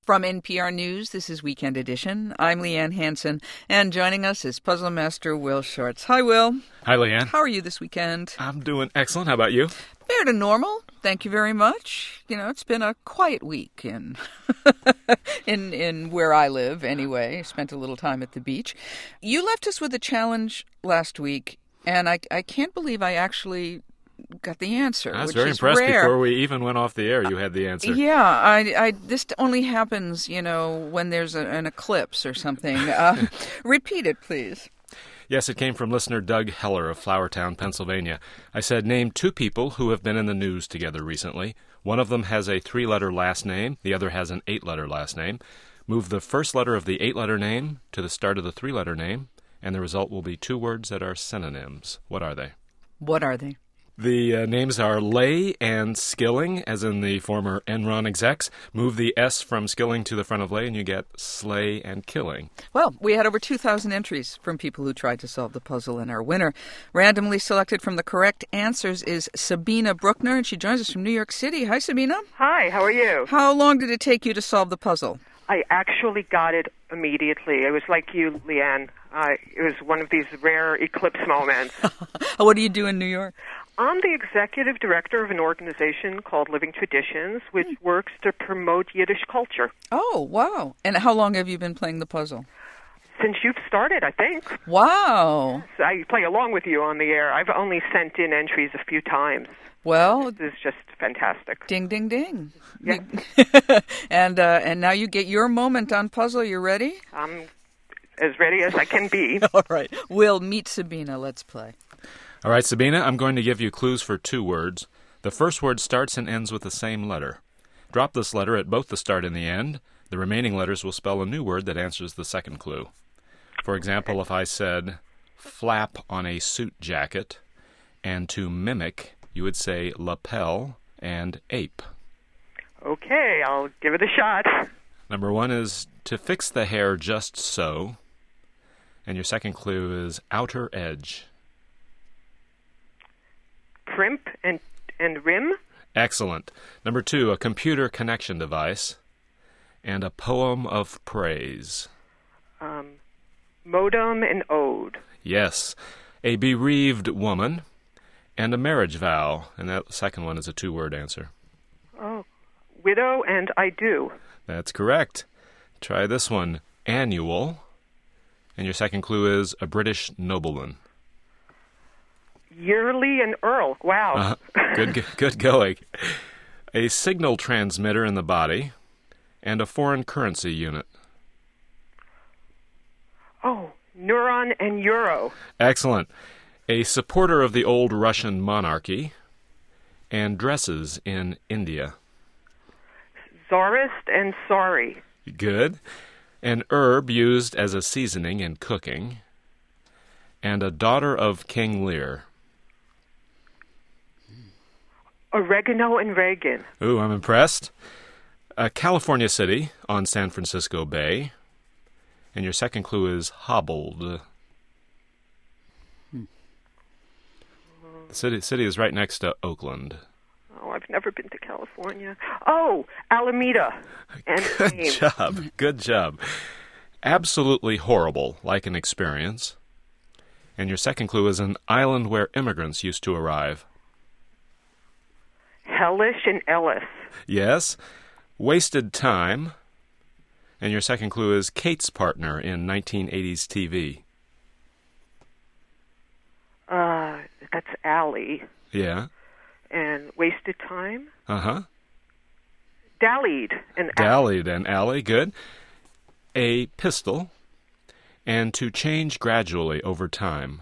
From NPR News, this is Weekend Edition. I'm Leanne Hansen, and joining us is puzzle master Will Shortz. Hi, Will. Hi, Leanne. How are you this weekend? I'm doing excellent. How about you? Fair to normal. Thank you very much. You know, it's been a quiet week in where I live anyway. Spent a little time at the beach. You left us with a challenge last week, and I can't believe I actually got the answer. I was which very is impressed rare. before we even went off the air. You had the answer. Yeah, this only happens, when there's an eclipse or something. Repeat it, please. Yes, it came from listener Doug Heller of Flourtown, Pennsylvania. I said, name two people who have been in the news together recently. One of them has a 3-letter last name. The other has an 8-letter last name. Move the first letter of the 8-letter name to the start of the 3-letter name, and the result will be two words that are synonyms. What are they? What are they? The names are Lay and Skilling, as in the former Enron execs. Move the S from Skilling to the front of Lay, and you get Slay and Killing. Well, we had over 2,000 entries from people who tried to solve the puzzle, and our winner, randomly selected from the correct answers, is Sabina Bruckner, and she joins us from New York City. Hi, Sabina. Hi, how are you? How long did it take you to solve the puzzle? I actually got it immediately. It was like you, Leanne. It was one of these rare eclipse moments. What do you do in New York? I'm the executive director of an organization called Living Traditions, which works to promote Yiddish culture. Oh, wow. And how long have you been playing the puzzle? Since you've started, I think. Wow. So I play along with you on the air. I've only sent in entries a few times. Well, this is just fantastic. Ding, ding, ding. Yeah. And now you get your moment on puzzle. You ready? I'm as ready as I can be. All right. We'll meet Sabina. Let's play. All right, Sabina, I'm going to give you clues for 2 words. The first word starts and ends with the same letter. Drop this letter at both the start and the end. The remaining letters will spell a new word that answers the second clue. For example, if I said flap on a suit jacket, and to mimic, you would say lapel and ape. Okay, I'll give it a shot. Number 1 is to fix the hair just so, and your second clue is outer edge. Crimp and rim. Excellent. Number 2, a computer connection device, and a poem of praise. Modem and ode. Yes. A bereaved woman, and a marriage vow, and that second one is a 2-word answer. Oh, widow and I do. That's correct. Try this one. Annual, and your second clue is a British nobleman. Yearly and Earl. Wow. Good going. A signal transmitter in the body, and a foreign currency unit. Oh, neuron and euro. Excellent. A supporter of the old Russian monarchy, and dresses in India. Czarist and sorry. Good. An herb used as a seasoning in cooking, and a daughter of King Lear. Oregano and Reagan. Ooh, I'm impressed. A California city on San Francisco Bay. And your second clue is hobbled. The city is right next to Oakland. Oh, I've never been to California. Oh, Alameda. And Good job. Good job. Absolutely horrible, like an experience. And your second clue is an island where immigrants used to arrive. Hellish and Ellis. Yes. Wasted time. And your second clue is Kate's partner in 1980s TV. That's Allie. Yeah. And wasted time. Uh-huh. Dallied and Dallied and Allie. Good. A pistol. And to change gradually over time.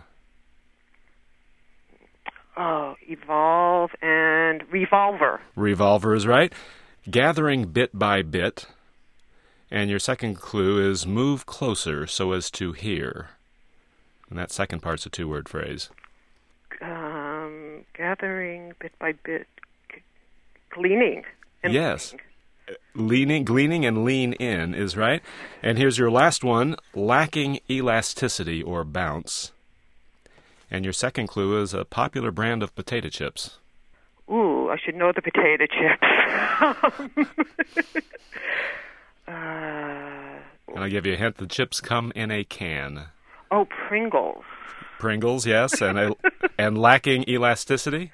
Oh, evolve and revolver. Revolver is right. Gathering bit by bit. And your second clue is move closer so as to hear. And that second part's a 2-word phrase. Gathering bit by bit. Gleaning. Yes. Gleaning and lean in is right. And here's your last one. Lacking elasticity or bounce. And your second clue is a popular brand of potato chips. Ooh, I should know the potato chips. And I'll give you a hint. The chips come in a can. Oh, Pringles. Pringles, yes, and lacking elasticity.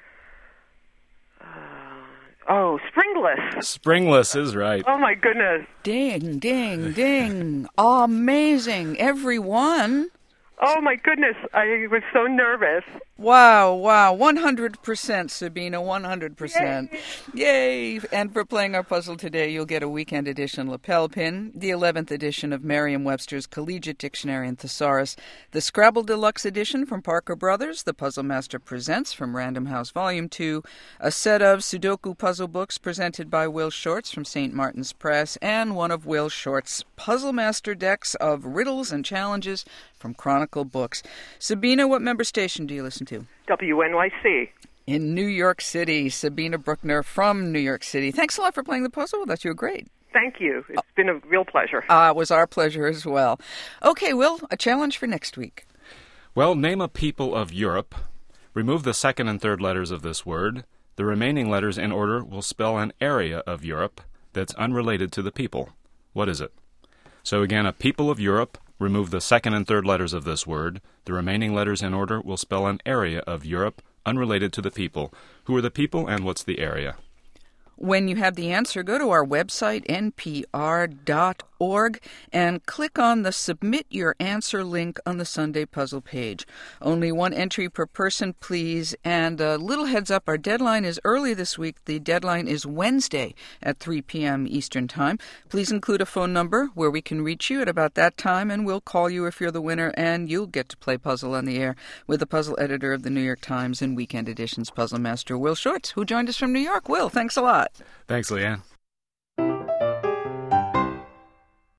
Oh, Springless. Springless is right. Oh, my goodness. Ding, ding, ding. Amazing. Everyone. Oh, my goodness. I was so nervous. Wow, wow. 100%, Sabina, 100%. Yay! And for playing our puzzle today, you'll get a weekend edition lapel pin, the 11th edition of Merriam-Webster's Collegiate Dictionary and Thesaurus, the Scrabble Deluxe edition from Parker Brothers, the Puzzle Master Presents from Random House Volume 2, a set of Sudoku puzzle books presented by Will Shortz from St. Martin's Press, and one of Will Shortz's Puzzle Master decks of riddles and challenges from Chronicle Books. Sabina, what member station do you listen to? WNYC. In New York City. Sabina Bruckner from New York City. Thanks a lot for playing the puzzle with us. You were great. Thank you. It's been a real pleasure. It was our pleasure as well. Okay, Will, a challenge for next week. Well, name a people of Europe. Remove the second and third letters of this word. The remaining letters in order will spell an area of Europe that's unrelated to the people. What is it? So again, a people of Europe. Remove the second and third letters of this word. The remaining letters in order will spell an area of Europe unrelated to the people. Who are the people and what's the area? When you have the answer, go to our website, npr.org, and click on the Submit Your Answer link on the Sunday Puzzle page. Only one entry per person, please. And a little heads up, our deadline is early this week. The deadline is Wednesday at 3 p.m. Eastern Time. Please include a phone number where we can reach you at about that time, and we'll call you if you're the winner, and you'll get to play Puzzle on the Air with the puzzle editor of the New York Times and Weekend Edition's Puzzle Master, Will Shortz, who joined us from New York. Will, thanks a lot. Thanks, Leanne.